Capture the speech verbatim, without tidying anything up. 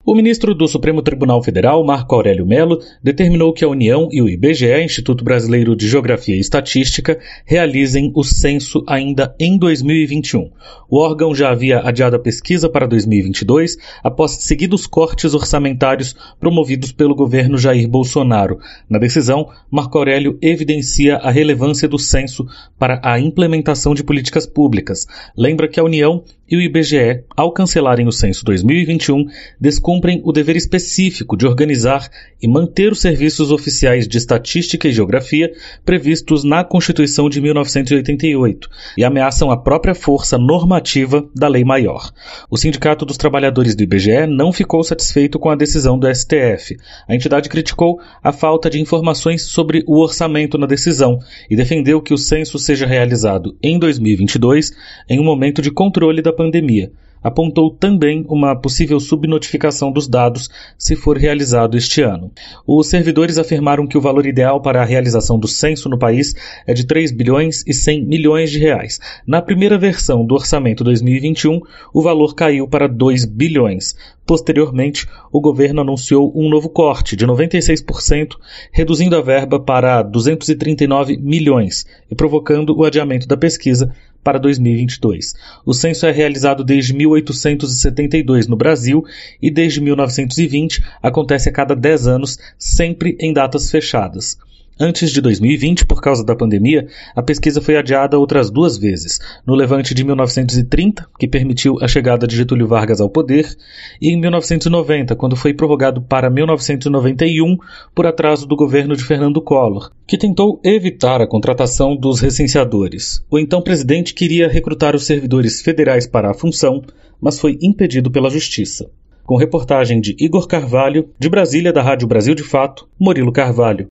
O ministro do Supremo Tribunal Federal, Marco Aurélio Mello, determinou que a União e o I B G E, Instituto Brasileiro de Geografia e Estatística, realizem o censo ainda em dois mil e vinte e um. O órgão já havia adiado a pesquisa para dois mil e vinte e dois, após seguidos cortes orçamentários promovidos pelo governo Jair Bolsonaro. Na decisão, Marco Aurélio evidencia a relevância do censo para a implementação de políticas públicas. Lembra que a União e o I B G E, ao cancelarem o censo dois mil e vinte e um, descumprem o dever específico de organizar e manter os serviços oficiais de estatística e geografia previstos na Constituição de mil novecentos e oitenta e oito e ameaçam a própria força normativa da Lei Maior. O Sindicato dos Trabalhadores do I B G E não ficou satisfeito com a decisão do S T F. A entidade criticou a falta de informações sobre o orçamento na decisão e defendeu que o censo seja realizado em dois mil e vinte e dois, em um momento de controle da pandemia. Apontou também uma possível subnotificação dos dados se for realizado este ano. Os servidores afirmaram que o valor ideal para a realização do censo no país é de três bilhões e cem milhões de reais. Na primeira versão do orçamento dois mil e vinte e um, o valor caiu para dois bilhões. Posteriormente, o governo anunciou um novo corte de noventa e seis por cento, reduzindo a verba para duzentos e trinta e nove milhões e provocando o adiamento da pesquisa para dois mil e vinte e dois. O censo é realizado desde mil oitocentos e setenta e dois no Brasil e desde mil novecentos e vinte acontece a cada dez anos, sempre em datas fechadas. Antes de dois mil e vinte, por causa da pandemia, a pesquisa foi adiada outras duas vezes, no levante de mil novecentos e trinta, que permitiu a chegada de Getúlio Vargas ao poder, e em mil novecentos e noventa, quando foi prorrogado para mil novecentos e noventa e um por atraso do governo de Fernando Collor, que tentou evitar a contratação dos recenseadores. O então presidente queria recrutar os servidores federais para a função, mas foi impedido pela Justiça. Com reportagem de Igor Carvalho, de Brasília, da Rádio Brasil de Fato, Murilo Carvalho.